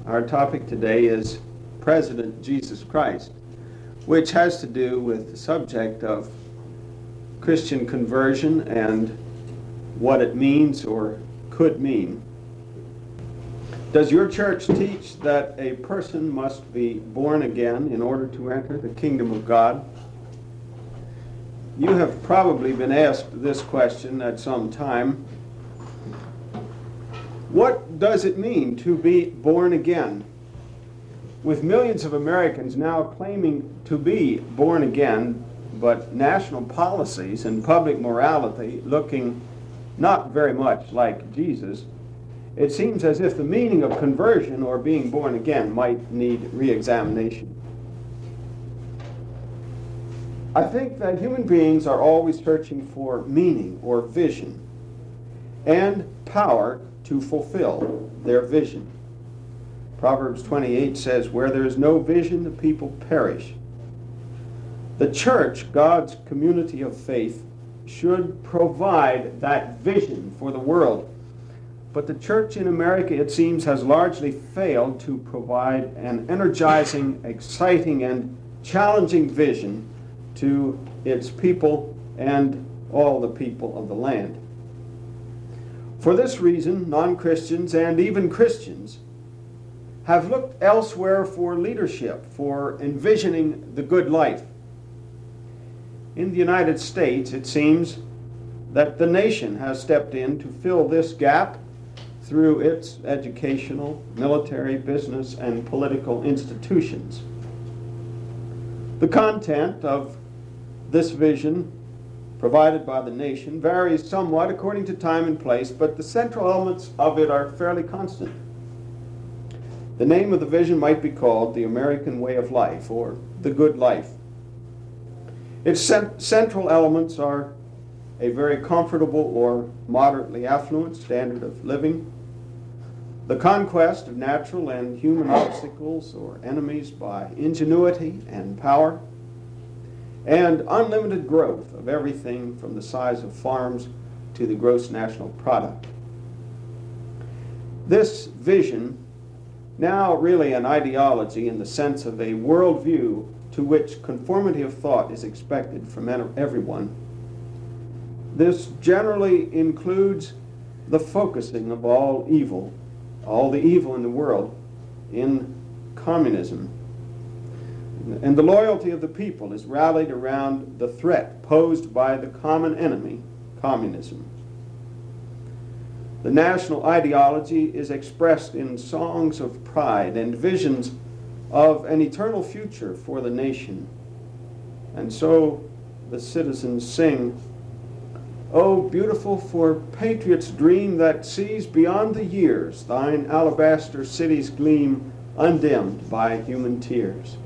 Our topic today is President Jesus Christ, which has to do with the subject of Christian conversion and what it means or could mean. Does your church teach that a person must be born again in order to enter the kingdom of God? You have probably been asked this question at some time. What does it mean to be born again? With millions of Americans now claiming to be born again, but national policies and public morality looking not very much like Jesus, it seems as if the meaning of conversion or being born again might need re-examination. I think that human beings are always searching for meaning or vision and power to fulfill their vision. Proverbs 28 says, "Where there is no vision, the people perish." The church, God's community of faith, should provide that vision for the world. But the church in America, it seems, has largely failed to provide an energizing, exciting, and challenging vision to its people and all the people of the land. For this reason, non-Christians and even Christians have looked elsewhere for leadership, for envisioning the good life. In the United States, it seems that the nation has stepped in to fill this gap through its educational, military, business, and political institutions. The content of this vision provided by the nation varies somewhat according to time and place, but the central elements of it are fairly constant. The name of the vision might be called the American Way of Life or the Good Life. Its central elements are a very comfortable or moderately affluent standard of living, the conquest of natural and human obstacles or enemies by ingenuity and power, and unlimited growth of everything from the size of farms to the gross national product. This vision, now really an ideology in the sense of a worldview to which conformity of thought is expected from everyone, this generally includes the focusing of all the evil in the world, in communism. And the loyalty of the people is rallied around the threat posed by the common enemy, communism. The national ideology is expressed in songs of pride and visions of an eternal future for the nation. And so the citizens sing, "Oh, beautiful for patriots' dream that sees beyond the years thine alabaster cities gleam undimmed by human tears."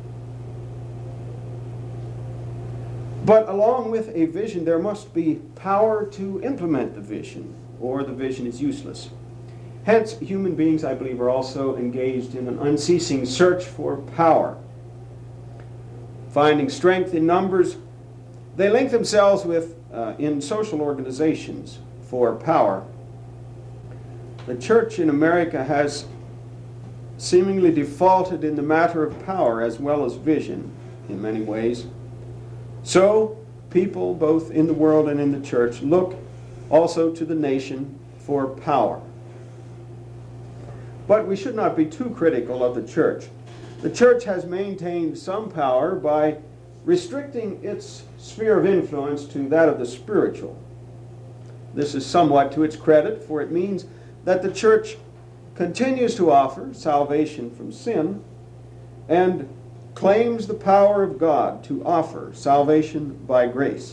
But along with a vision, there must be power to implement the vision, or the vision is useless. Hence, human beings, I believe, are also engaged in an unceasing search for power. Finding strength in numbers, they link themselves with in social organizations for power. The church in America has seemingly defaulted in the matter of power as well as vision in many ways. So, people, both in the world and in the church, look also to the nation for power. But we should not be too critical of the church. The church has maintained some power by restricting its sphere of influence to that of the spiritual. This is somewhat to its credit, for it means that the church continues to offer salvation from sin and claims the power of God to offer salvation by grace.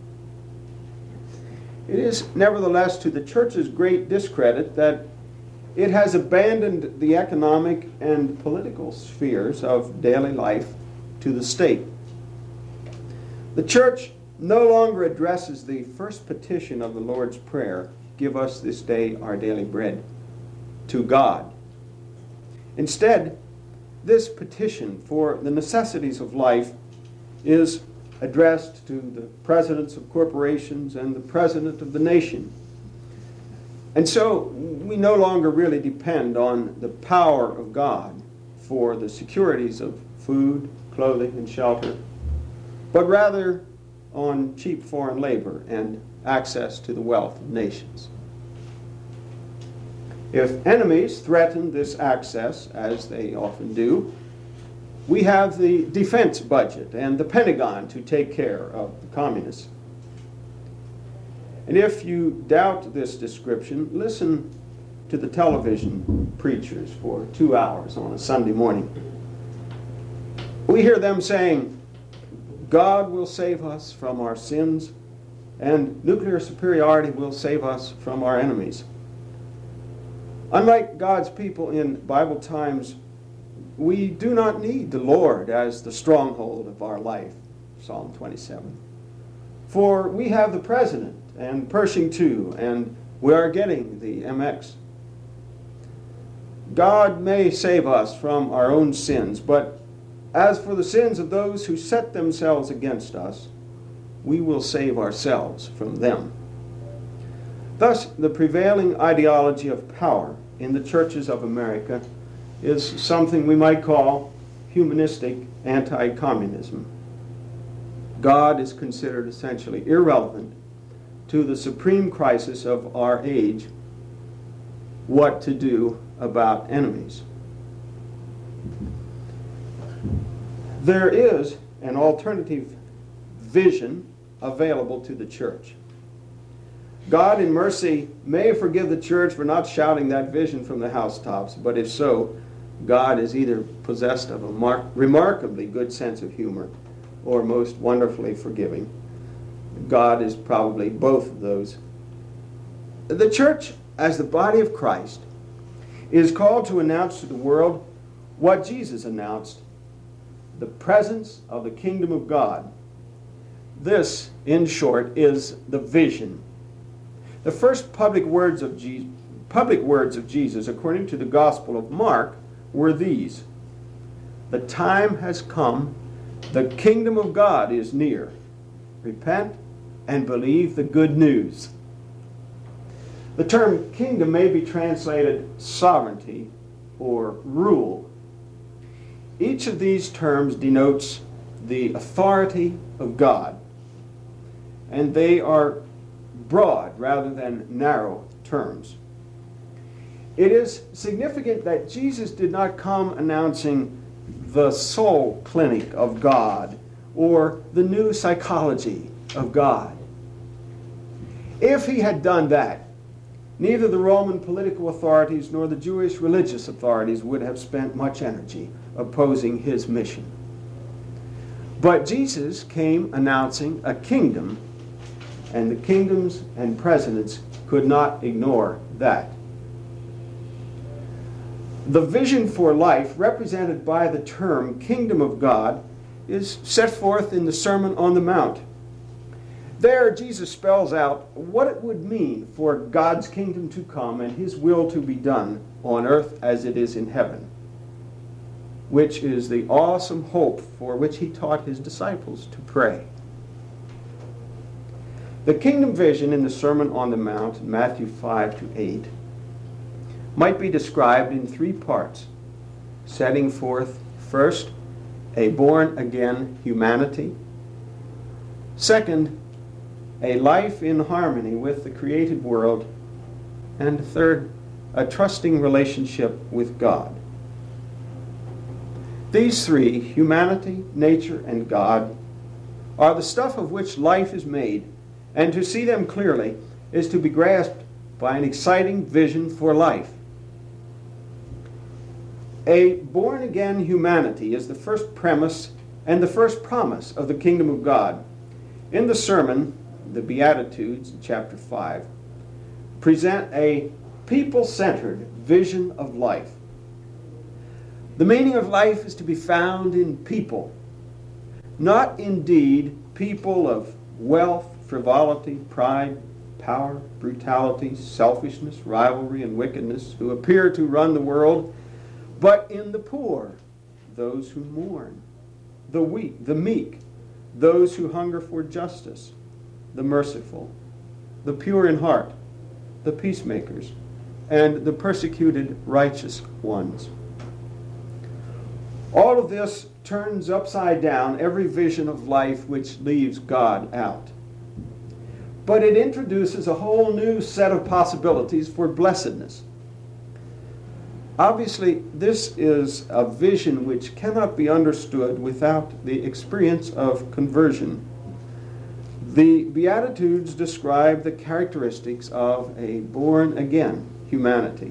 It is nevertheless to the church's great discredit that it has abandoned the economic and political spheres of daily life to the state. The church no longer addresses the first petition of the Lord's Prayer, "Give us this day our daily bread," to God. Instead, this petition for the necessities of life is addressed to the presidents of corporations and the president of the nation. And so we no longer really depend on the power of God for the securities of food, clothing, and shelter, but rather on cheap foreign labor and access to the wealth of nations. If enemies threaten this access, as they often do, we have the defense budget and the Pentagon to take care of the communists. And if you doubt this description, listen to the television preachers for 2 hours on a Sunday morning. We hear them saying, God will save us from our sins, and nuclear superiority will save us from our enemies. Unlike God's people in Bible times, we do not need the Lord as the stronghold of our life, Psalm 27. For we have the President and Pershing II, and we are getting the MX. God may save us from our own sins, but as for the sins of those who set themselves against us, we will save ourselves from them. Thus, the prevailing ideology of power in the churches of America is something we might call humanistic anti-communism. God is considered essentially irrelevant to the supreme crisis of our age, what to do about enemies. There is an alternative vision available to the church. God in mercy may forgive the church for not shouting that vision from the housetops, but if so, God is either possessed of a remarkably good sense of humor or most wonderfully forgiving. God is probably both of those. The church, as the body of Christ, is called to announce to the world what Jesus announced: the presence of the kingdom of God. This, in short, is the vision. The first public words of Jesus, according to the Gospel of Mark, were these: the time has come, the kingdom of God is near. Repent and believe the good news. The term kingdom may be translated sovereignty or rule. Each of these terms denotes the authority of God, and they are broad rather than narrow terms. It is significant that Jesus did not come announcing the soul clinic of God or the new psychology of God. If he had done that, neither the Roman political authorities nor the Jewish religious authorities would have spent much energy opposing his mission. But Jesus came announcing a kingdom, and the kingdoms and presidents could not ignore that. The vision for life, represented by the term kingdom of God, is set forth in the Sermon on the Mount. There, Jesus spells out what it would mean for God's kingdom to come and his will to be done on earth as it is in heaven, which is the awesome hope for which he taught his disciples to pray. The kingdom vision in the Sermon on the Mount, Matthew 5-8, might be described in three parts, setting forth, first, a born-again humanity; second, a life in harmony with the created world; and third, a trusting relationship with God. These three, humanity, nature, and God, are the stuff of which life is made, and to see them clearly is to be grasped by an exciting vision for life. A born-again humanity is the first premise and the first promise of the kingdom of God. In the sermon, the Beatitudes, chapter 5, present a people-centered vision of life. The meaning of life is to be found in people, not indeed people of wealth, frivolity, pride, power, brutality, selfishness, rivalry, and wickedness, who appear to run the world, but in the poor, those who mourn, the weak, the meek, those who hunger for justice, the merciful, the pure in heart, the peacemakers, and the persecuted righteous ones. All of this turns upside down every vision of life which leaves God out. But it introduces a whole new set of possibilities for blessedness. Obviously, this is a vision which cannot be understood without the experience of conversion. The Beatitudes describe the characteristics of a born-again humanity.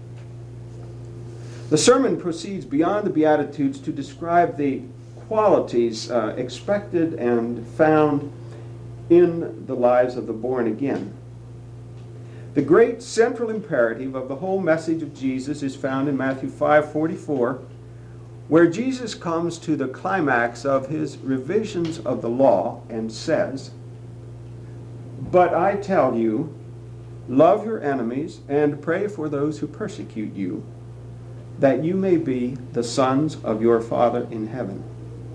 The sermon proceeds beyond the Beatitudes to describe the qualities expected and found in the lives of the born-again. The great central imperative of the whole message of Jesus is found in Matthew 5:44, where Jesus comes to the climax of his revisions of the law and says, "But I tell you, love your enemies and pray for those who persecute you, that you may be the sons of your Father in heaven."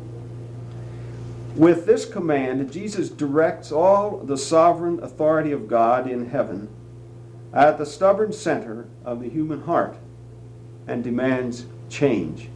With this command, Jesus directs all the sovereign authority of God in heaven at the stubborn center of the human heart and demands change.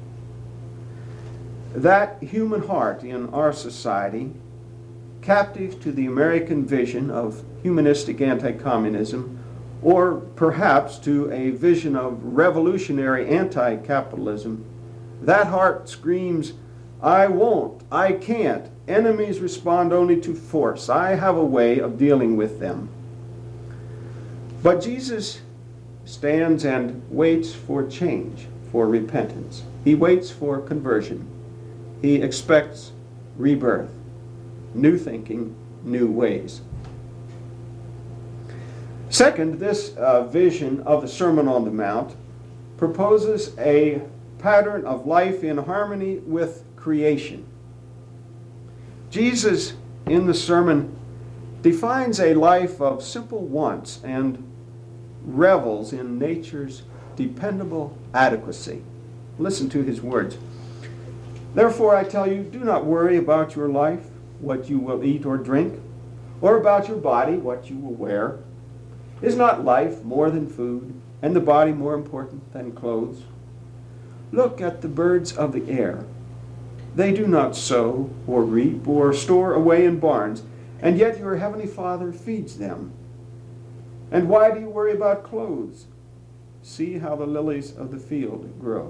That human heart in our society, captive to the American vision of humanistic anti-communism, or perhaps to a vision of revolutionary anti-capitalism, that heart screams, "I won't, I can't. Enemies respond only to force. I have a way of dealing with them." But Jesus stands and waits for change, for repentance. He waits for conversion. He expects rebirth, new thinking, new ways. Second, this vision of the Sermon on the Mount proposes a pattern of life in harmony with creation. Jesus, in the sermon, defines a life of simple wants and revels in nature's dependable adequacy. Listen to his words. "Therefore I tell you, do not worry about your life, what you will eat or drink, or about your body, what you will wear. Is not life more than food, and the body more important than clothes? Look at the birds of the air. They do not sow or reap or store away in barns, and yet your heavenly Father feeds them. And why do you worry about clothes? See how the lilies of the field grow."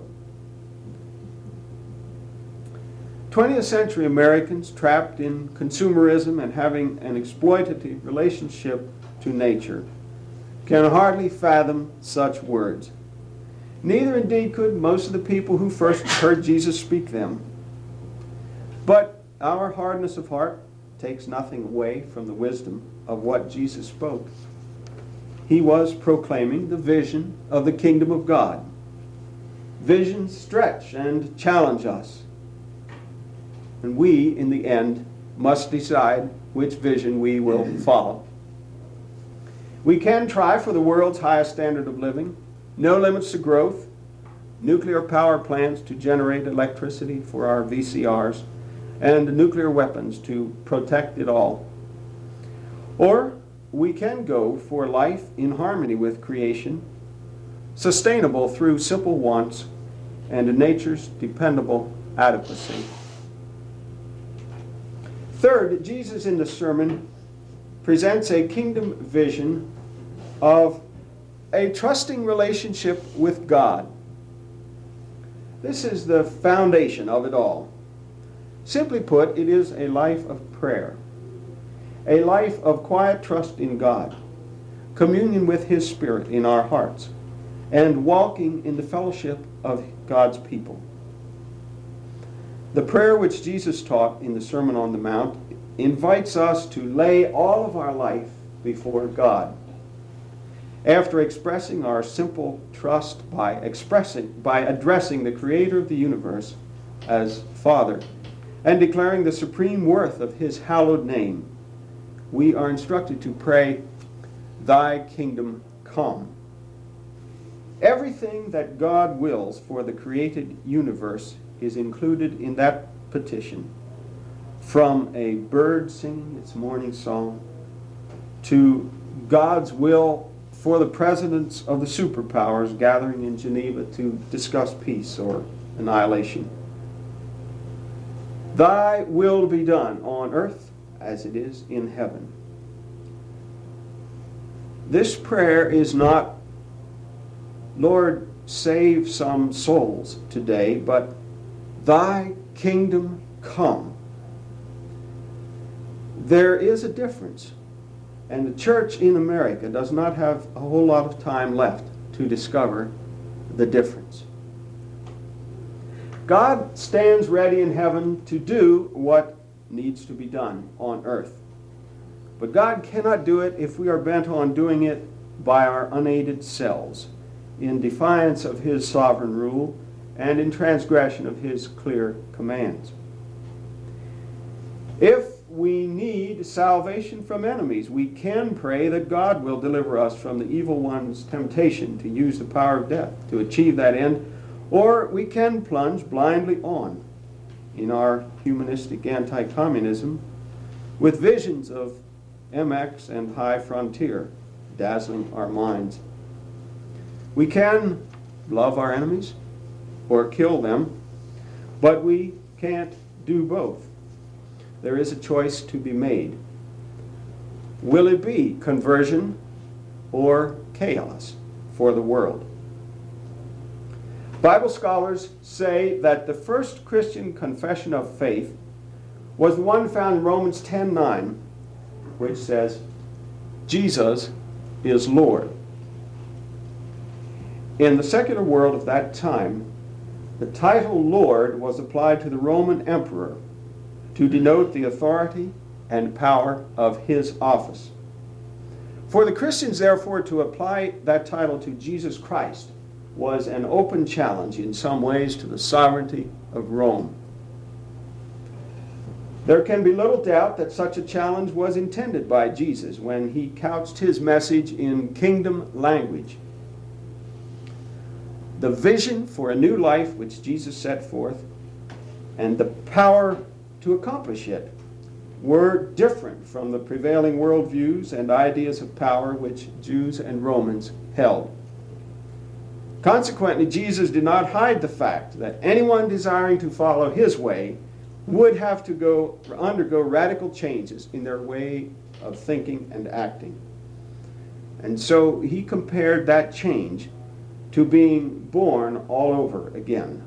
20th century Americans, trapped in consumerism and having an exploitative relationship to nature, can hardly fathom such words. Neither indeed could most of the people who first heard Jesus speak them. But our hardness of heart takes nothing away from the wisdom of what Jesus spoke. He was proclaiming the vision of the kingdom of God. Visions stretch and challenge us. And we, in the end, must decide which vision we will follow. We can try for the world's highest standard of living, no limits to growth, nuclear power plants to generate electricity for our VCRs, and nuclear weapons to protect it all. Or we can go for life in harmony with creation, sustainable through simple wants and nature's dependable adequacy. Third, Jesus in the sermon presents a kingdom vision of a trusting relationship with God. This is the foundation of it all. Simply put, it is a life of prayer, a life of quiet trust in God, communion with His Spirit in our hearts, and walking in the fellowship of God's people. The prayer which Jesus taught in the Sermon on the Mount invites us to lay all of our life before God. After expressing our simple trust by addressing the Creator of the universe as Father and declaring the supreme worth of His hallowed name, we are instructed to pray, "Thy kingdom come." Everything that God wills for the created universe is included in that petition, from a bird singing its morning song to God's will for the presidents of the superpowers gathering in Geneva to discuss peace or annihilation. Thy will be done on earth as it is in heaven. This prayer is not, Lord, save some souls today, but thy kingdom come. There is a difference, and the church in America does not have a whole lot of time left to discover the difference. God stands ready in heaven to do what needs to be done on earth. But God cannot do it if we are bent on doing it by our unaided selves, in defiance of His sovereign rule and in transgression of His clear commands. If we need salvation from enemies, we can pray that God will deliver us from the evil one's temptation to use the power of death to achieve that end, or we can plunge blindly on in our humanistic anti-communism with visions of MX and high frontier dazzling our minds. We can love our enemies or kill them, but we can't do both. There is a choice to be made. Will it be conversion or chaos for the world? Bible scholars say that the first Christian confession of faith was the one found in Romans 10:9, which says, Jesus is Lord. In the secular world of that time, the title Lord was applied to the Roman emperor to denote the authority and power of his office. For the Christians, therefore, to apply that title to Jesus Christ was an open challenge in some ways to the sovereignty of Rome. There can be little doubt that such a challenge was intended by Jesus when he couched his message in kingdom language. The vision for a new life which Jesus set forth and the power to accomplish it were different from the prevailing worldviews and ideas of power which Jews and Romans held. Consequently, Jesus did not hide the fact that anyone desiring to follow his way would have to undergo radical changes in their way of thinking and acting. And so he compared that change to being born all over again.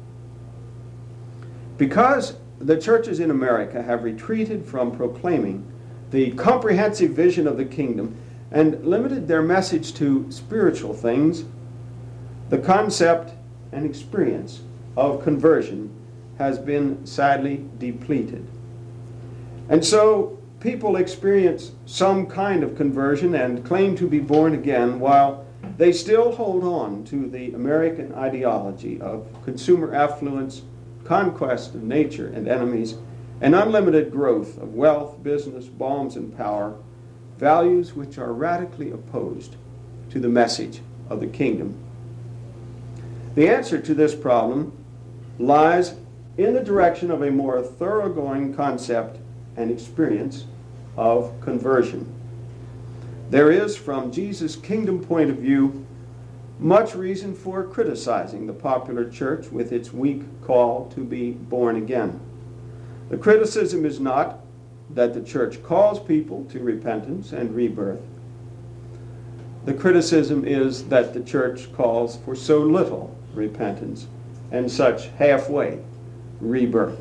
Because the churches in America have retreated from proclaiming the comprehensive vision of the kingdom and limited their message to spiritual things, the concept and experience of conversion has been sadly depleted. And so people experience some kind of conversion and claim to be born again while they still hold on to the American ideology of consumer affluence, conquest of nature and enemies, and unlimited growth of wealth, business, bombs, and power, values which are radically opposed to the message of the kingdom. The answer to this problem lies in the direction of a more thoroughgoing concept and experience of conversion. There is, from Jesus' kingdom point of view, much reason for criticizing the popular church with its weak call to be born again. The criticism is not that the church calls people to repentance and rebirth. The criticism is that the church calls for so little repentance and such halfway rebirth.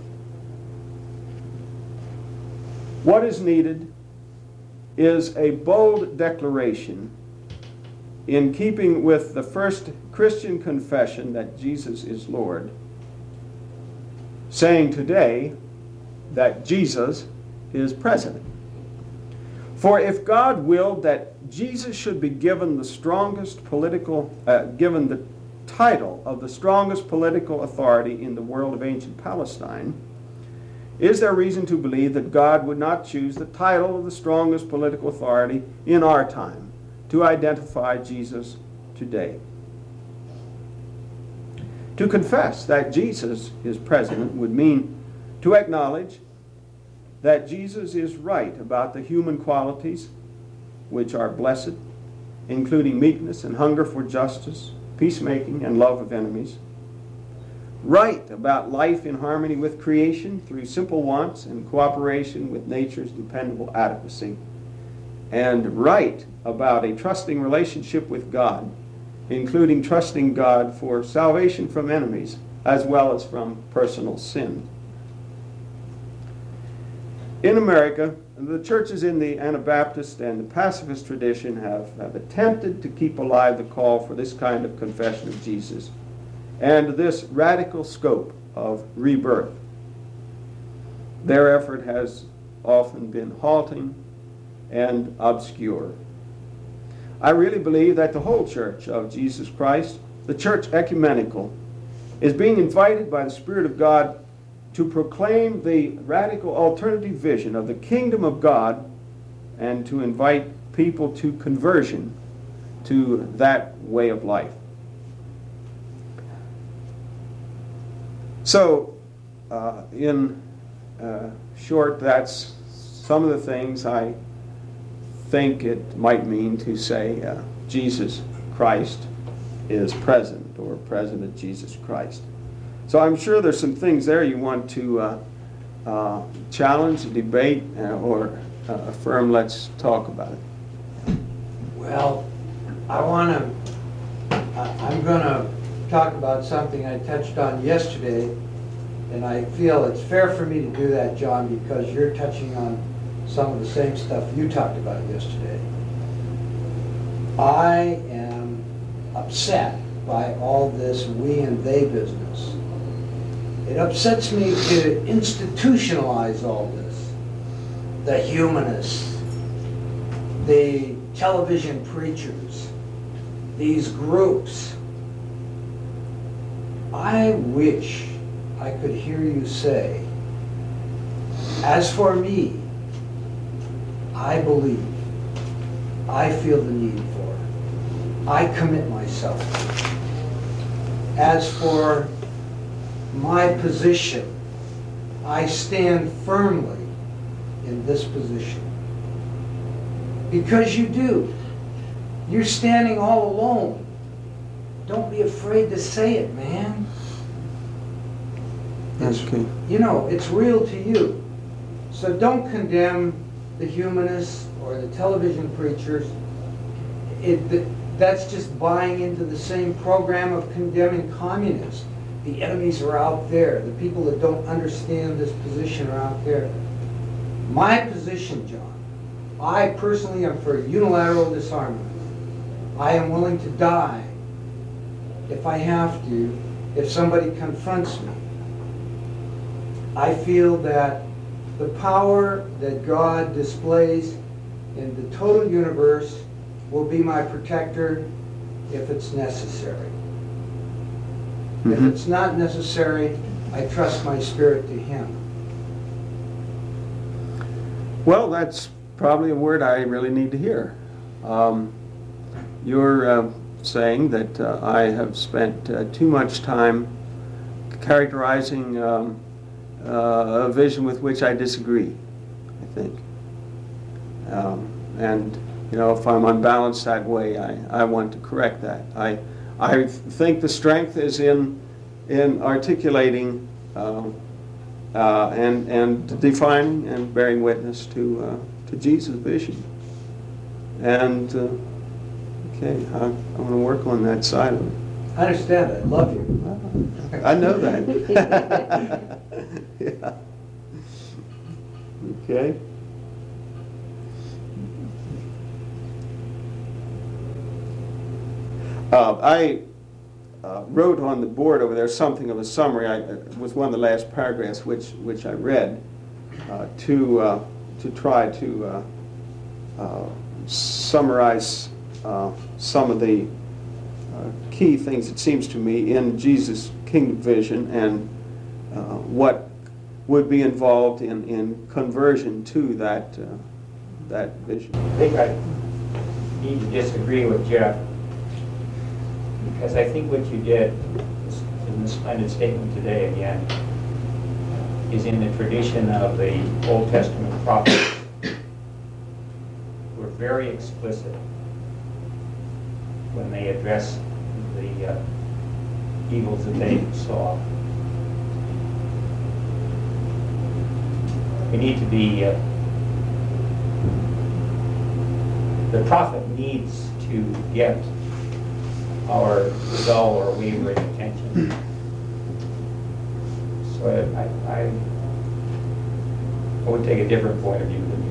What is needed is a bold declaration in keeping with the first Christian confession that Jesus is Lord, saying today that Jesus is president. For if God willed that Jesus should be given the title of the strongest political authority in the world of ancient Palestine, is there reason to believe that God would not choose the title of the strongest political authority in our time to identify Jesus today? To confess that Jesus is president would mean to acknowledge that Jesus is right about the human qualities which are blessed including meekness and hunger for justice, peacemaking and love of enemies. Right about life in harmony with creation through simple wants and cooperation with nature's dependable adequacy. And right about a trusting relationship with God, including trusting God for salvation from enemies as well as from personal sin. In America, the churches in the Anabaptist and the pacifist tradition have attempted to keep alive the call for this kind of confession of Jesus and this radical scope of rebirth. Their effort has often been halting and obscure. I really believe that the whole Church of Jesus Christ, the Church ecumenical, is being invited by the Spirit of God to proclaim the radical alternative vision of the kingdom of God and to invite people to conversion to that way of life. So, in short, that's some of the things I think it might mean to say Jesus Christ is present, or President Jesus Christ. So I'm sure there's some things there you want to challenge, debate, or affirm. Let's talk about it. Well, I'm going to talk about something I touched on yesterday, and I feel it's fair for me to do that, John, because you're touching on some of the same stuff you talked about yesterday. I am upset by all this we and they business. It upsets me to institutionalize all this. The humanists, the television preachers, these groups. I wish I could hear you say, as for me, I believe, I feel the need for it. I commit myself. As for my position, I stand firmly in this position. Because you do. You're standing all alone. Don't be afraid to say it, man. Okay. You know, it's real to you. So don't condemn the humanists or the television preachers. That's just buying into the same program of condemning communists. The enemies are out there. The people that don't understand this position are out there. My position, John, I personally am for unilateral disarmament. I am willing to die if I have to, if somebody confronts me. I feel that the power that God displays in the total universe will be my protector if it's necessary. If it's not necessary, I trust my spirit to Him. Well, that's probably a word I really need to hear. You're saying that I have spent too much time characterizing a vision with which I disagree, I think. And, you know, if I'm unbalanced that way, I want to correct that. I think the strength is in articulating and defining and bearing witness to Jesus' vision. And okay, I want to work on that side of it. I understand. I love you. I know that. Yeah. Okay. I wrote on the board over there something of a summary. It was one of the last paragraphs which I read to try to summarize some of the key things, it seems to me, in Jesus' kingdom vision and what would be involved in conversion to that vision. I think I need to disagree with Jeff, because I think what you did in this splendid statement today again is in the tradition of the Old Testament prophets. We're very explicit when they address the evils that they saw. We need to be, the prophet needs to get our dull or wavering attention. So I would take a different point of view than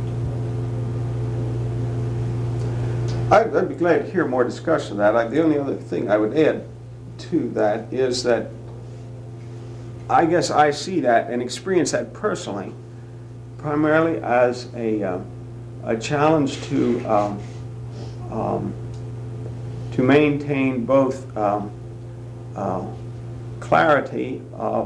you do. I'd be glad to hear more discussion of that. The only other thing I would add to that is that I guess I see that and experience that personally, primarily as a challenge to maintain both clarity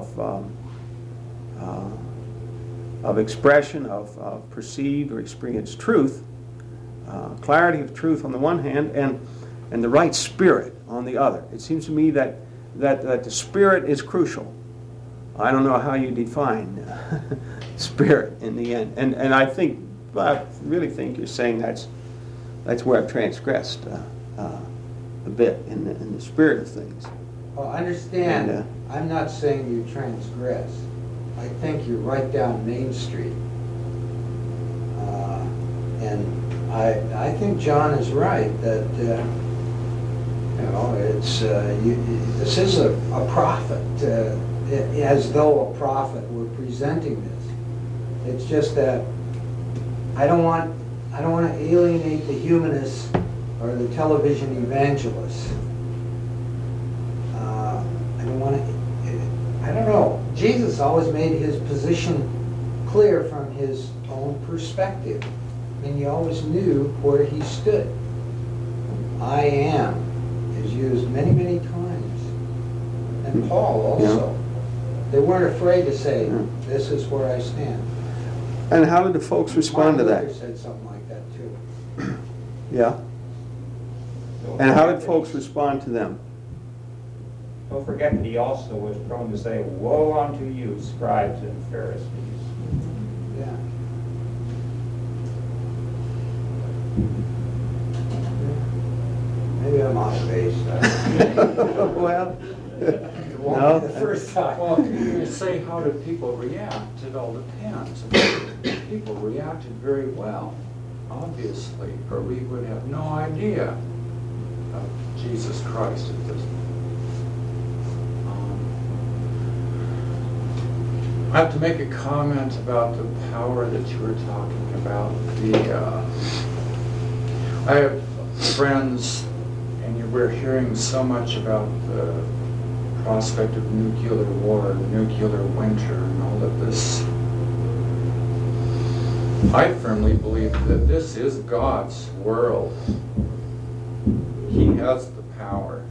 of expression of perceived or experienced truth, clarity of truth on the one hand, and the right spirit on the other. It seems to me that the spirit is crucial. I don't know how you define spirit in the end, and I really think you're saying that's where I've transgressed a bit in the spirit of things. Well, understand, And, I'm not saying you transgress. I think you're right down Main Street. And I think John is right that, it's, this is a prophet, as though a prophet were presenting this. It's just that I don't want to alienate the humanists or the television evangelists. I don't know. Jesus always made his position clear from his own perspective. I mean, he always knew where he stood. I am is used many, many times. And Paul also. They weren't afraid to say, this is where I stand. And how did the folks respond to Martin that? Luther said something like that too. Yeah. And how did folks respond to them? Don't forget that he also was prone to say, "Woe unto you, scribes and Pharisees." Yeah. Maybe I'm off base. Well, No, the first time. Well, you say, how did people react? It all depends. People reacted very well, obviously, or we would have no idea of Jesus Christ at this point. I have to make a comment about the power that you were talking about. I have friends, and we're hearing so much about the prospect of nuclear war, nuclear winter, and all of this. I firmly believe that this is God's world. He has the power.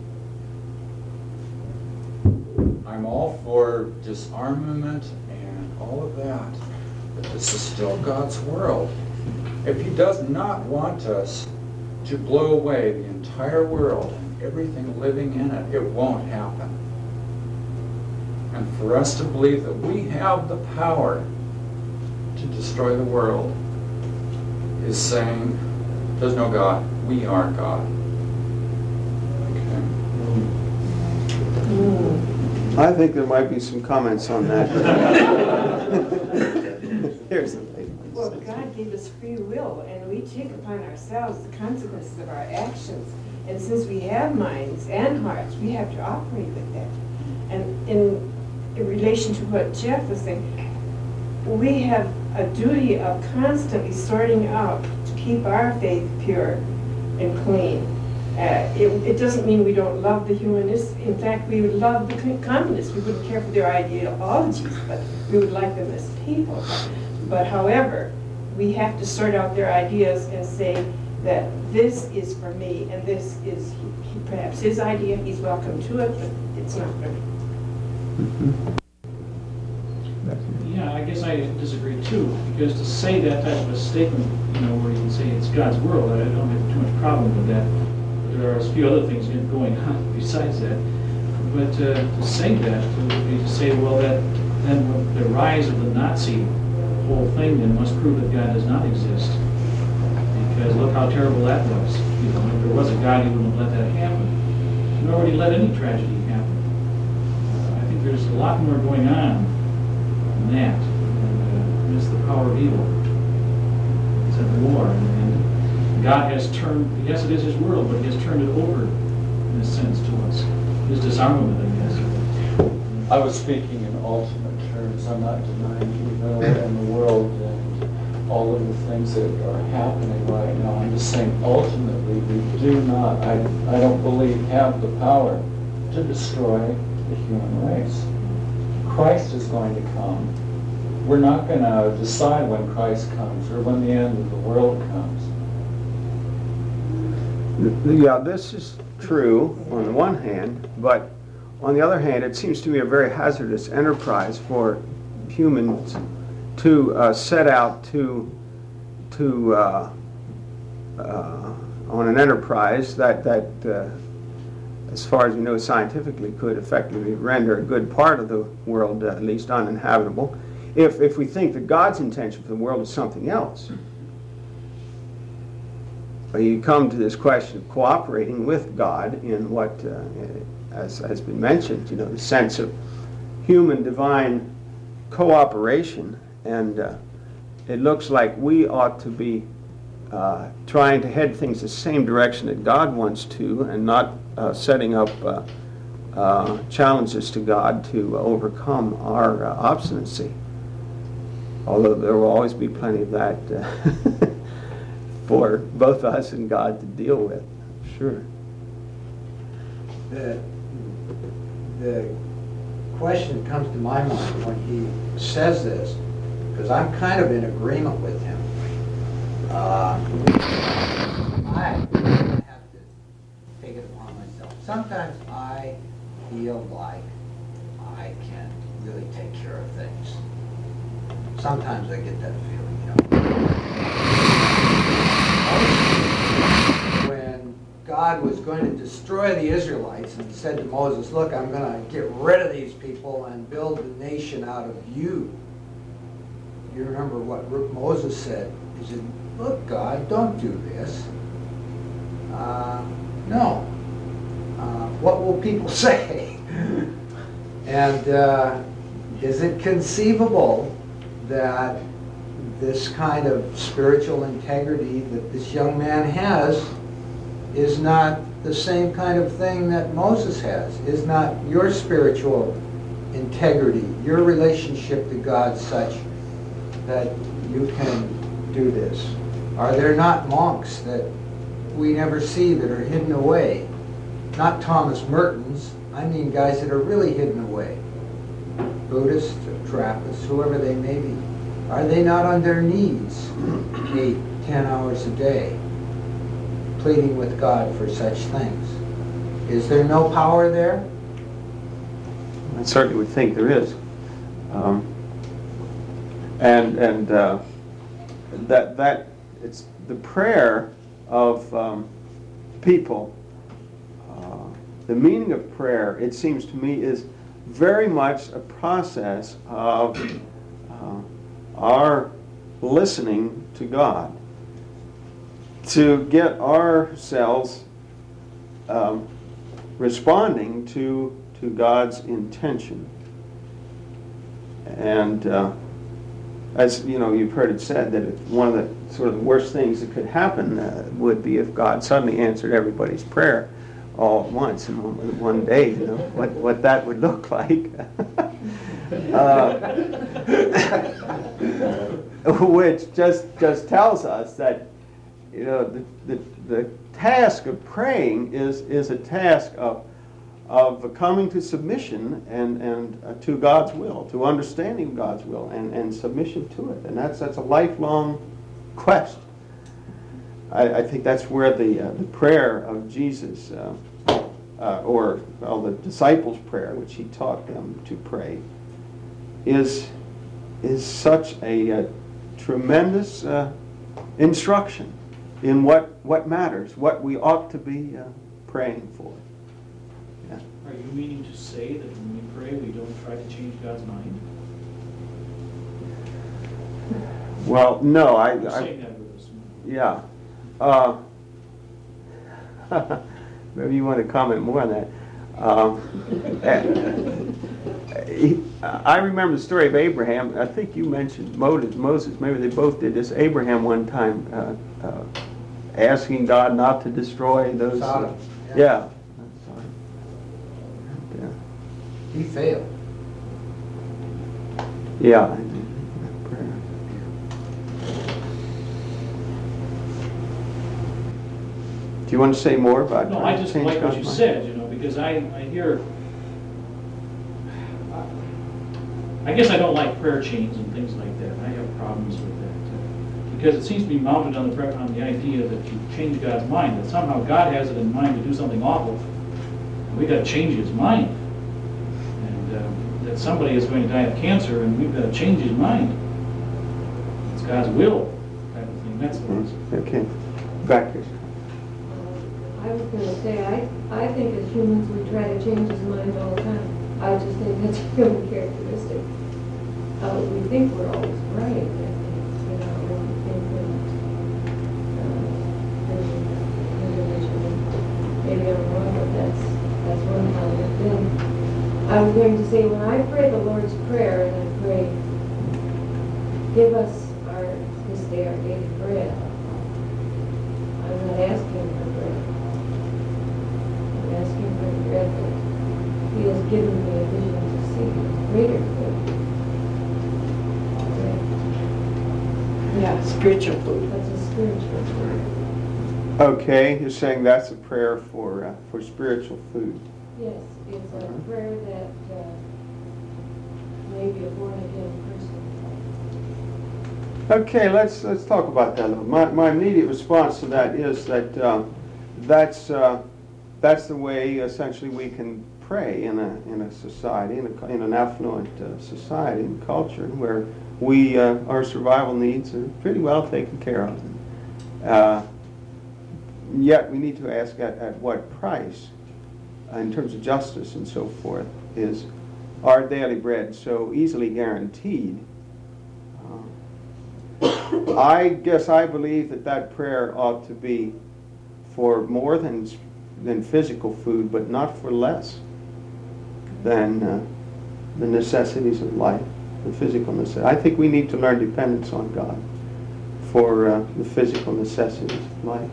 I'm all for disarmament and all of that, but this is still God's world. If He does not want us to blow away the entire world and everything living in it, it won't happen. And for us to believe that we have the power to destroy the world is saying, there's no God, we are God. Okay. I think there might be some comments on that. Here's the thing. Well, God gave us free will, and we take upon ourselves the consequences of our actions. And since we have minds and hearts, we have to operate with that. And in relation to what Jeff was saying, we have a duty of constantly sorting out to keep our faith pure and clean. It doesn't mean we don't love the humanists. In fact, we would love the communists. We wouldn't care for their ideologies, but we would like them as people. But however, we have to sort out their ideas and say that this is for me, and this is perhaps his idea. He's welcome to it, but it's not for me. Yeah, I guess I disagree too, because to say that type of a statement, where you can say it's God's world, I don't have too much problem with that. There are a few other things going on besides that. But to say that would be to say, well, that then the rise of the Nazi whole thing then must prove that God does not exist. Because look how terrible that was. You know, if there was a God, he wouldn't have let that happen. Nor would he let any tragedy happen. I think there's a lot more going on than that. And it's the power of evil. It's at war. And God has turned, yes, it is his world, but he has turned it over, in a sense, to us. His disarmament, I guess. I was speaking in ultimate terms. I'm not denying evil in the world and all of the things that are happening right now. I'm just saying ultimately we do not, I don't believe, have the power to destroy the human race. Christ is going to come. We're not going to decide when Christ comes or when the end of the world comes. Yeah, this is true on the one hand, but on the other hand, it seems to me a very hazardous enterprise for humans to set out to on an enterprise that as far as we know scientifically could effectively render a good part of the world at least uninhabitable. If we think that God's intention for the world is something else, you come to this question of cooperating with God in what, as has been mentioned, you know, the sense of human-divine cooperation, and it looks like we ought to be trying to head things the same direction that God wants to, and not setting up challenges to God to overcome our obstinacy. Although there will always be plenty of that for both us and God to deal with, sure. The question that comes to my mind when he says this, because I'm kind of in agreement with him, I have to take it upon myself. Sometimes I feel like I can really take care of things. Sometimes I get that feeling, you know. When God was going to destroy the Israelites and said to Moses, look, I'm going to get rid of these people and build a nation out of you. You remember what Moses said? He said, look, God, don't do this. No. What will people say? And is it conceivable that this kind of spiritual integrity that this young man has is not the same kind of thing that Moses has? Is not your spiritual integrity, your relationship to God such that you can do this? Are there not monks that we never see that are hidden away? Not Thomas Mertens, I mean guys that are really hidden away. Buddhists or Trappists, whoever they may be. Are they not on their knees 8, 10 hours a day, pleading with God for such things? Is there no power there? I certainly would think there is. That it's the prayer of people. The meaning of prayer, it seems to me, is very much a process of our listening to God, to get ourselves responding to God's intention. And as you know, you've heard it said that one of the sort of the worst things that could happen would be if God suddenly answered everybody's prayer all at once in one day. You know what that would look like. Which just tells us that, you know, the task of praying is a task of coming to submission and to God's will, to understanding God's will and submission to it, and that's a lifelong quest. I think that's where the prayer of Jesus, or the disciples' prayer, which he taught them to pray, is such a tremendous instruction in what matters, what we ought to be praying for. Yeah. Are you meaning to say that when we pray, we don't try to change God's mind? Well, no, You're saying that with us. yeah. Maybe you want to comment more on that. I remember the story of Abraham. I think you mentioned Moses. Maybe they both did this. Abraham one time asking God not to destroy those. Sodom. Yeah. He failed. Yeah. Do you want to say more about? No, I just change like what God's you mind? said, because I hear, I guess I don't like prayer chains and things like that. I have problems with that. Because it seems to be mounted on the idea that you change God's mind, that somehow God has it in mind to do something awful, and we got to change his mind. And that somebody is going to die of cancer, and we've got to change his mind. It's God's will, type of thing. That's what it is. Okay. Back here. I was going to say, I think as humans we try to change his mind all the time. I just think that's a human characteristic. We think we're always right. I think, we think that individually, maybe I'm wrong, but that's one how I've been. I was going to say, when I pray the Lord's Prayer and I pray, give us this day our daily bread, I'm not asking for bread. Asking for the bread that he has given me a vision to see greater food. Yeah, spiritual food. That's a spiritual food. Okay, you're saying that's a prayer for spiritual food. Yes, it's a prayer that maybe a born again person. Okay, let's talk about that a little. My immediate response to that is that that's the way essentially we can pray in a society, in an affluent society and culture where our survival needs are pretty well taken care of. Yet we need to ask at what price, in terms of justice and so forth, is our daily bread so easily guaranteed. I guess I believe that prayer ought to be for more than physical food, but not for less than the necessities of life, the physical necessities. I think we need to learn dependence on God for the physical necessities of life.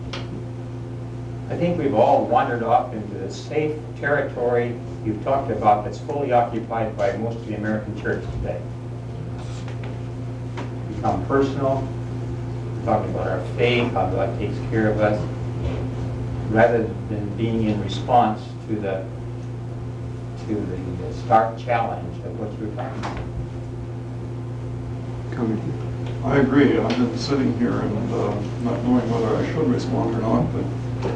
I think we've all wandered off into the safe territory you've talked about that's fully occupied by most of the American church today. Become personal, talking about our faith, how God takes care of us, rather than being in response to the stark challenge of what you were talking about. Come in. I agree. I've been sitting here and not knowing whether I should respond or not, but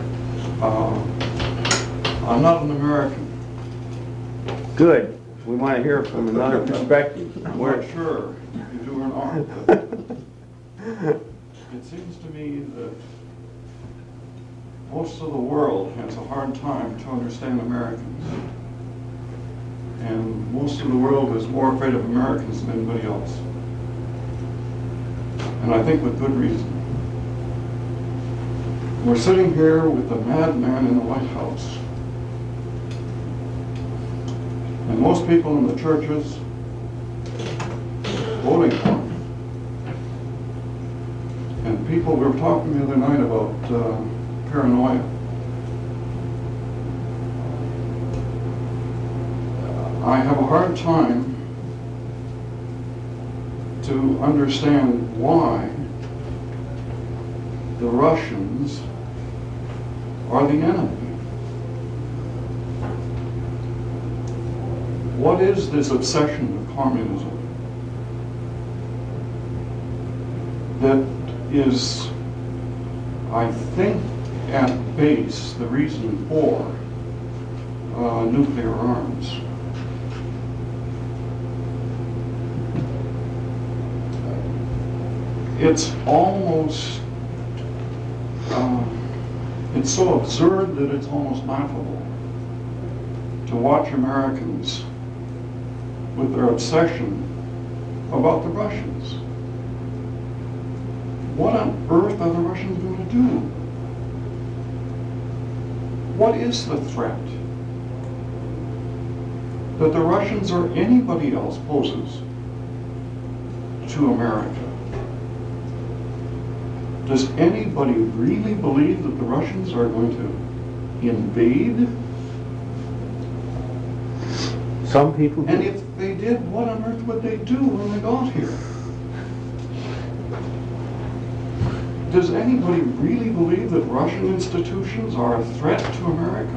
I'm not an American. Good. We want to hear from another perspective. I'm not sure if you do or not, but it seems to me that most of the world has a hard time to understand Americans. And most of the world is more afraid of Americans than anybody else. And I think with good reason. We're sitting here with a madman in the White House. And most people in the churches voting for him. And people, we were talking the other night about paranoia. I have a hard time to understand why the Russians are the enemy. What is this obsession with communism that is, I think, at base the reason for nuclear arms? It's almost, it's so absurd that it's almost laughable to watch Americans with their obsession about the Russians. what on earth are the Russians going to do? What is the threat that the Russians or anybody else poses to America? Does anybody really believe that the Russians are going to invade? Some people And do. if they did, what on earth would they do when they got here? Does anybody really believe that Russian institutions are a threat to America?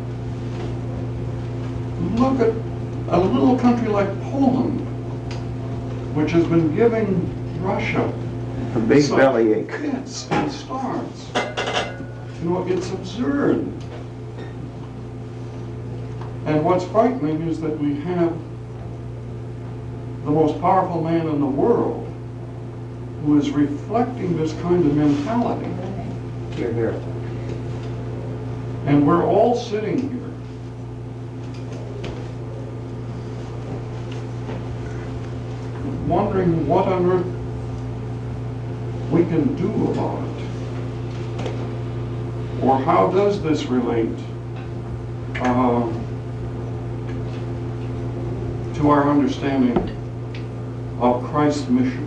Look at a little country like Poland, which has been giving Russia A big such bellyache. fits and starts. You know, it's absurd. And what's frightening is that we have the most powerful man in the world who is reflecting this kind of mentality. Here, here. And we're all sitting here wondering what on earth we can do about it. Or how does this relate to our understanding of Christ's mission?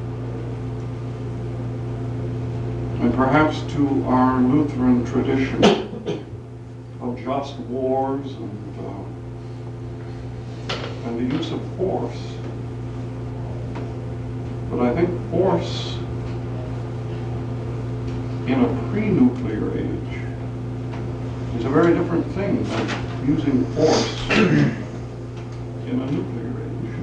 And perhaps to our Lutheran tradition of just wars and the use of force. But I think force in a pre-nuclear age is a very different thing than using force in a nuclear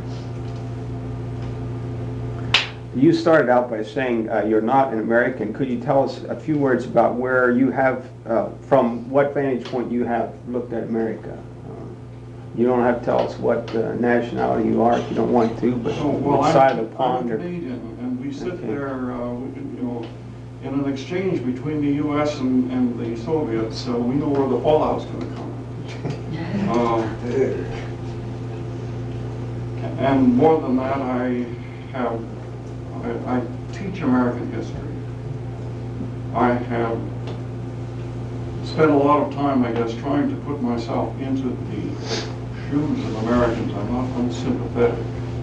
age. You started out by saying you're not an American. Could you tell us a few words about where you have, from what vantage point you have looked at America? You don't have to tell us what nationality you are if you don't want to, but what side of the pond? I'm Canadian, and we sit there, you know, in an exchange between the U.S. and the Soviets, so we know where the fallout's going to come. And more than that, I teach American history. I have spent a lot of time, I guess, trying to put myself into the shoes of Americans. I'm not unsympathetic.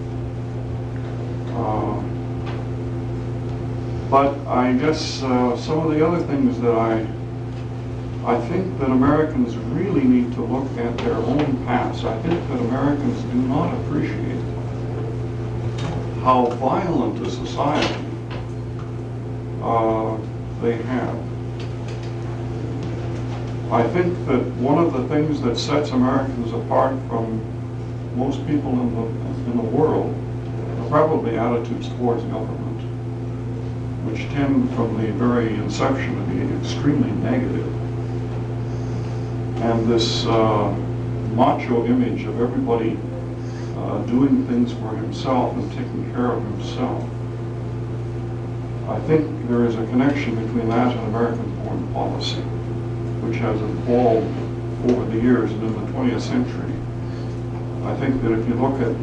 But I guess some of the other things that I think that Americans really need to look at their own past. I think that Americans do not appreciate how violent a society they have. I think that one of the things that sets Americans apart from most people in the world are probably attitudes towards government, which tend from the very inception to be extremely negative. And this macho image of everybody doing things for himself and taking care of himself. I think there is a connection between that and American foreign policy, which has evolved over the years and in the 20th century. I think that if you look at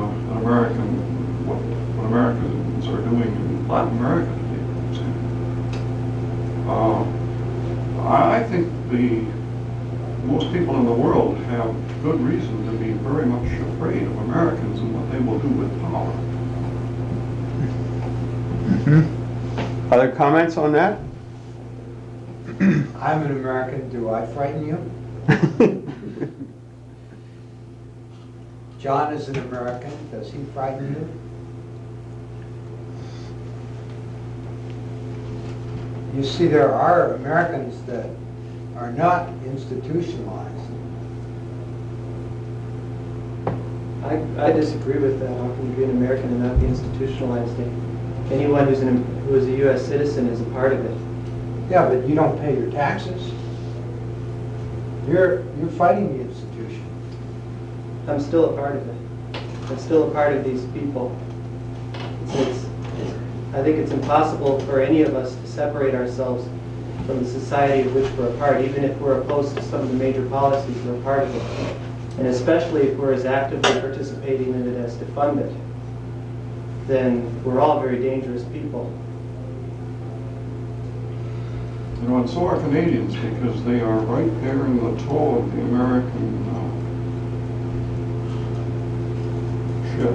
what Americans are doing in Latin America today, for example, I think most people in the world have good reason to be very much afraid of Americans and what they will do with power. Other comments on that? I'm an American. Do I frighten you? John is an American. Does he frighten you? You see, there are Americans that are not institutionalized. I disagree with that. How can you be an American and not be institutionalized? Anyone who is a U.S. citizen is a part of it. Yeah, but you don't pay your taxes. You're fighting the institution. I'm still a part of it. I'm still a part of these people. I think it's impossible for any of us to separate ourselves from the society of which we're a part, even if we're opposed to some of the major policies, we're a part of it. And especially if we're as actively participating in it as to fund it, then we're all very dangerous people. You know, and so are Canadians, because they are right there in the toe of the American ship.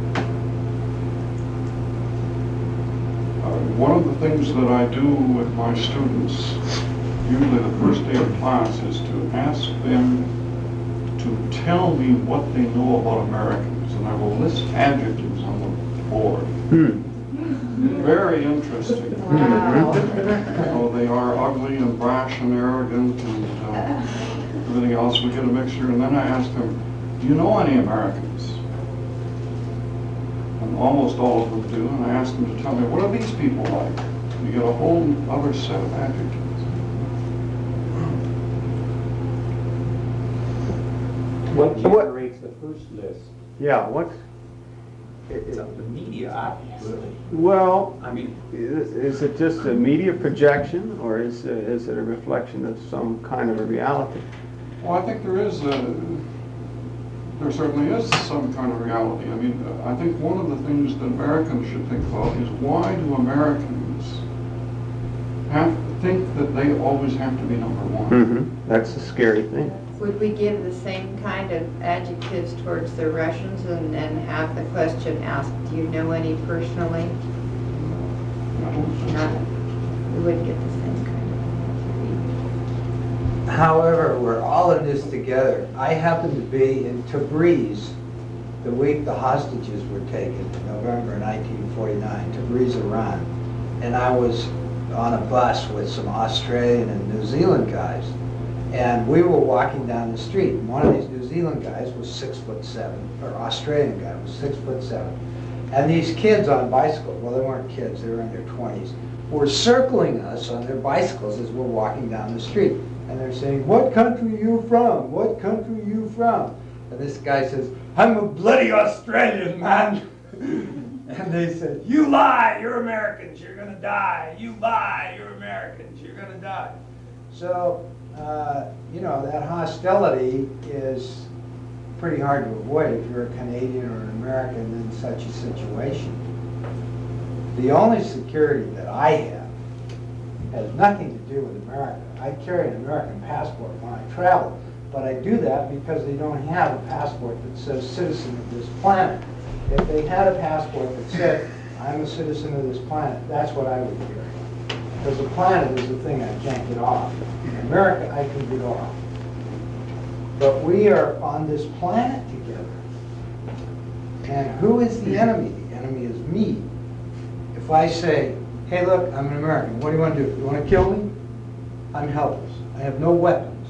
One of the things that I do with my students, usually the first day of class, is to ask them to tell me what they know about Americans, and I will list adjectives on the board. Very interesting. Oh, they are ugly and brash and arrogant and everything else. We get a mixture, and then I ask them, do you know any Americans? And almost all of them do, and I ask them to tell me, what are these people like? You get a whole other set of adjectives. What generates the first list? Yeah, what? It's the media, obviously. Well, I mean, is it just a media projection, or is it a reflection of some kind of a reality? Well, I think there certainly is some kind of reality. I mean, I think one of the things that Americans should think about is, why do Americans think that they always have to be number one? That's a scary thing. Would we give the same kind of adjectives towards the Russians and have the question asked, do you know any personally? Not, we wouldn't get the same kind of However, we're all in this together. I happened to be in Tabriz the week the hostages were taken, in November 1949, Tabriz, Iran. And I was on a bus with some Australian and New Zealand guys. And we were walking down the street. And one of these New Zealand guys was 6'7", or Australian guy was 6'7". And these kids on bicycles, well, they weren't kids, they were in their 20s, were circling us on their bicycles as we're walking down the street. And they're saying, what country are you from? What country are you from? And this guy says, I'm a bloody Australian, man. And they said, you lie, you're Americans, you're gonna die. You lie, you're Americans, you're gonna die. So, you know, that hostility is pretty hard to avoid if you're a Canadian or an American in such a situation. The only security that I have has nothing to do with America. I carry an American passport when I travel, but I do that because they don't have a passport that says citizen of this planet. If they had a passport that said, I'm a citizen of this planet, that's what I would carry. Because the planet is the thing I can't get off. In America, I can get off. But we are on this planet together. And who is the enemy? The enemy is me. If I say, hey, look, I'm an American. What do you want to do? You want to kill me? I'm helpless. I have no weapons.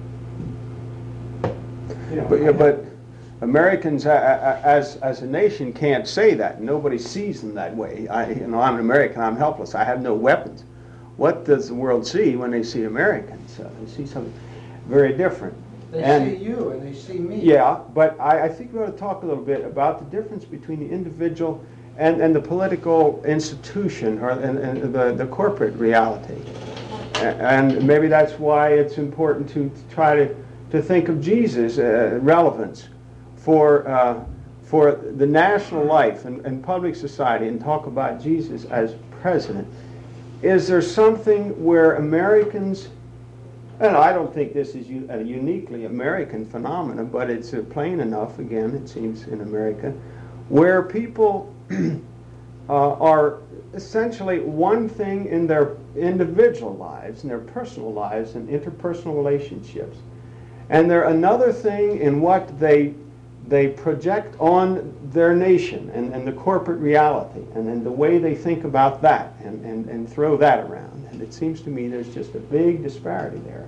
You know, But Americans, as a nation, can't say that. Nobody sees them that way. I'm an American. I'm helpless. I have no weapons. What does the world see when they see Americans? They see something very different. They see you and they see me. Yeah, but I think we ought to talk a little bit about the difference between the individual and the political institution, or and the corporate reality. And maybe that's why it's important to try to think of Jesus' relevance for the national life and public society, and talk about Jesus as president. Is there something where Americans, and I don't think this is a uniquely American phenomenon, but it's plain enough, again, it seems, in America, where people are essentially one thing in their individual lives, in their personal lives and interpersonal relationships, and they're another thing in what they project on their nation and the corporate reality, and then the way they think about that and throw that around. And it seems to me there's just a big disparity there.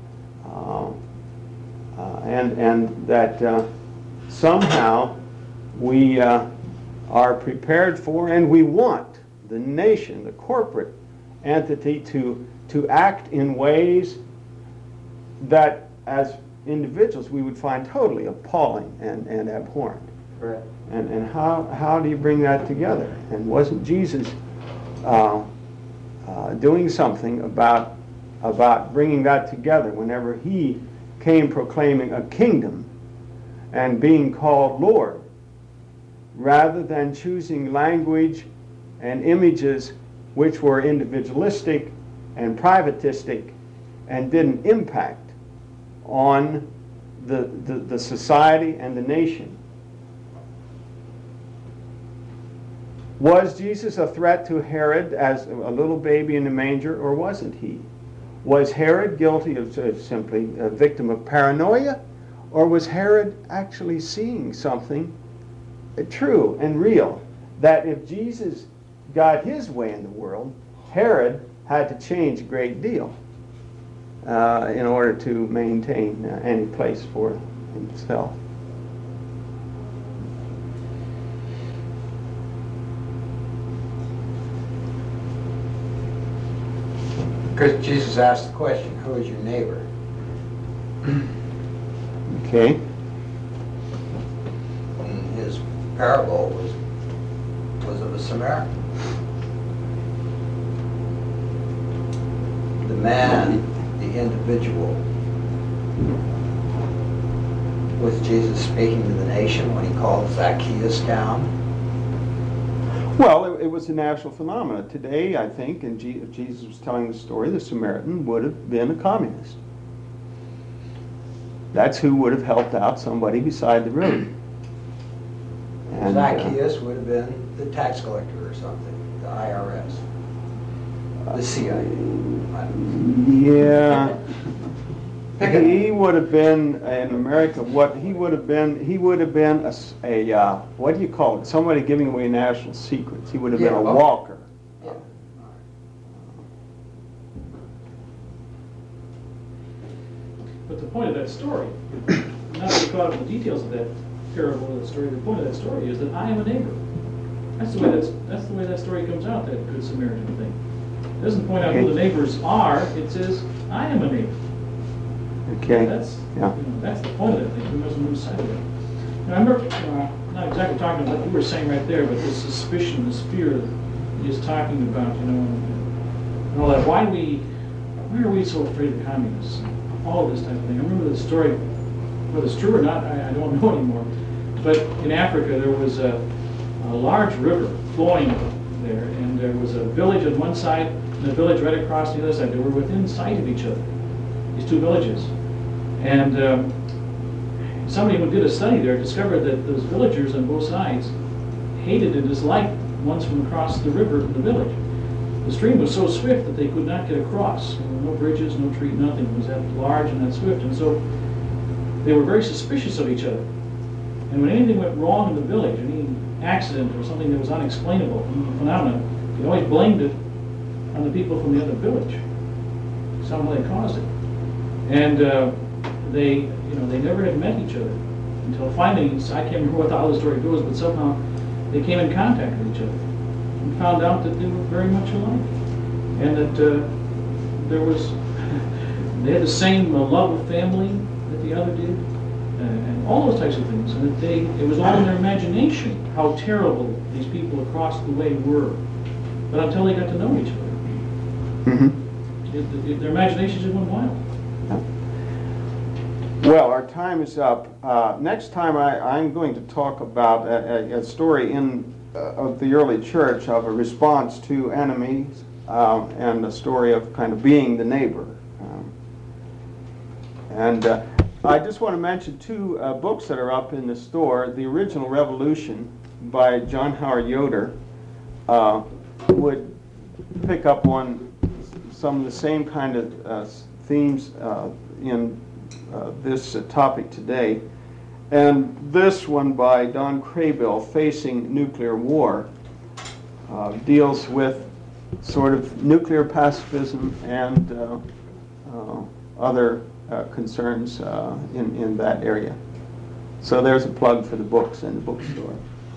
And that somehow we are prepared for, and we want the nation, the corporate entity, to act in ways that as individuals we would find totally appalling and abhorrent. Correct. And how do you bring that together? And wasn't Jesus doing something about bringing that together whenever he came proclaiming a kingdom and being called Lord, rather than choosing language and images which were individualistic and privatistic and didn't impact on the society and the nation. Was Jesus a threat to Herod as a little baby in the manger, or wasn't he? Was Herod guilty of simply a victim of paranoia, or was Herod actually seeing something true and real? That if Jesus got his way in the world, Herod had to change a great deal in order to maintain any place for himself. Because Jesus asked the question, who is your neighbor? Okay. And his parable was of a Samaritan. The man, the individual. Was Jesus speaking to the nation when he called Zacchaeus down? Well, it was a national phenomenon. Today, I think, and if Jesus was telling the story, the Samaritan would have been a communist. That's who would have helped out somebody beside the road. And, Zacchaeus would have been the tax collector or something, the IRS, the CIA. Yeah. He would have been in America. What he would have been a what do you call it? Somebody giving away national secrets. He would have been a walker. Yeah. But the point of that story, not to get caught up in the details of that parable of the story, the point of that story is that I am a neighbor. That's the way that story comes out, that Good Samaritan thing. It doesn't point out who the neighbors are, it says, I am a neighbor. Okay. That's, Yeah. That's the point of that thing. We mustn't lose sight of it. Now, I remember, not exactly talking about what you were saying right there, but this suspicion, this fear that he is talking about, and all that. Why are we so afraid of communists? All of this type of thing. I remember the story, whether it's true or not, I don't know anymore. But in Africa, there was a large river flowing there, and there was a village on one side and a village right across the other side. They were within sight of each other, these two villages. And somebody who did a study there discovered that those villagers on both sides hated and disliked ones from across the river to the village. The stream was so swift that they could not get across. There were no bridges, no tree, nothing. It was that large and that swift. And so they were very suspicious of each other. And when anything went wrong in the village, any accident or something that was unexplainable, any phenomenon, they always blamed it on the people from the other village. Somehow they caused it. And they never had met each other until finally, I can't remember how the story goes, but somehow they came in contact with each other and found out that they were very much alike, and that they had the same love of family that the other did, and all those types of things, and that it was all in their imagination how terrible these people across the way were, but until they got to know each other, their imaginations just went wild. Well, our time is up. Next time I'm going to talk about a story of the early church of a response to enemies and a story of kind of being the neighbor. I just want to mention two books that are up in the store. The Original Revolution by John Howard Yoder would pick up on some of the same kind of themes in this topic today. And this one by Don Craybill, Facing Nuclear War, deals with sort of nuclear pacifism and other concerns in that area. So there's a plug for the books in the bookstore.